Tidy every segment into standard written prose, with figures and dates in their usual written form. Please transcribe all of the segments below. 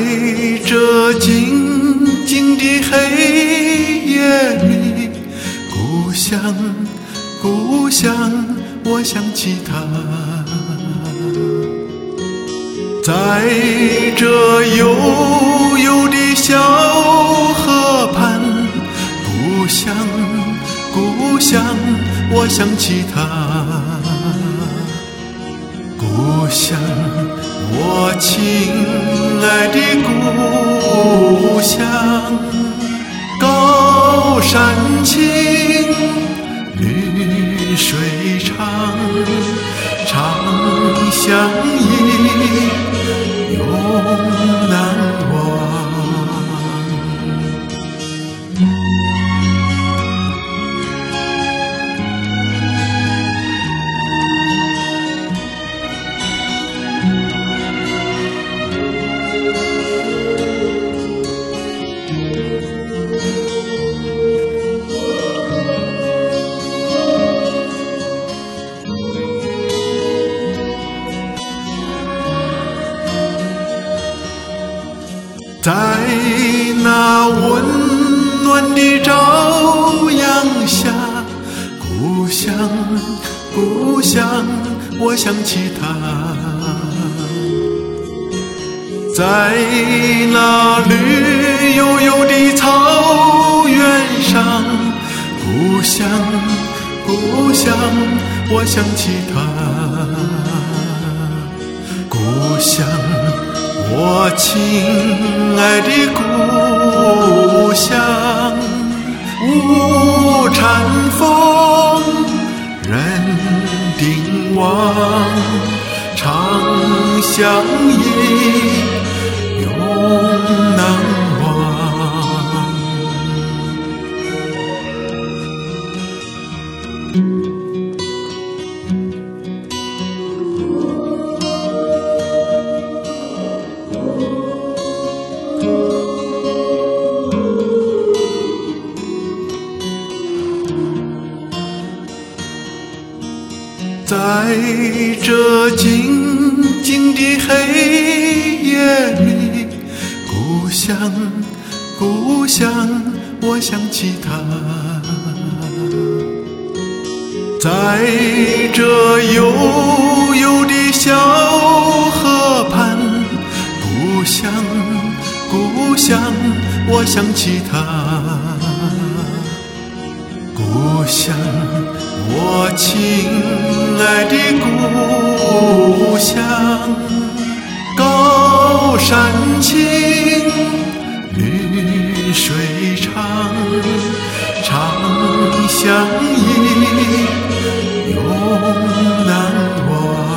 这静静的黑夜里，故乡，故乡，我想起她。在这悠悠的小河畔，故乡，故乡，我想起她。故乡，我亲爱的故乡，高山青，绿水长，长相依，永难忘。在那温暖的朝阳下，故乡，故乡，我想起她。在那绿油油的草原上，故乡，故乡，我想起她。故乡，我亲爱的故乡，无禅风，人丁望，长相依，永难忘。在这静静的黑夜里，故乡，故乡，我想起她。在这悠悠的小河畔，故乡，故乡，我想起她。故乡，我亲爱的故乡，高山青，绿水长，长相依，永难忘。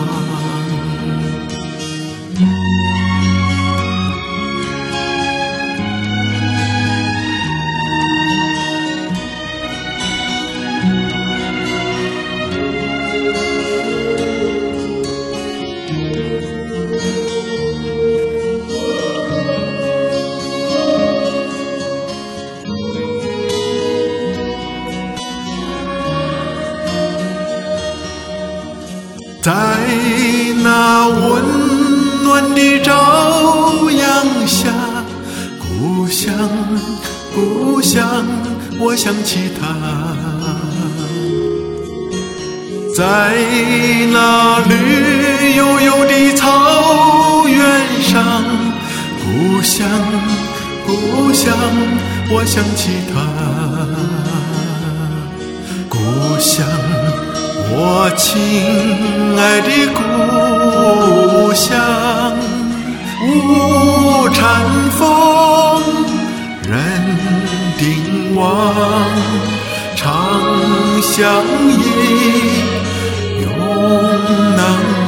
在那温暖的朝阳下，故乡，故乡，我想起她。在那绿油油的草原上，故乡，故乡，我想起她。故乡，我亲爱的故乡，无禅风，人丁望，长相依，永难忘。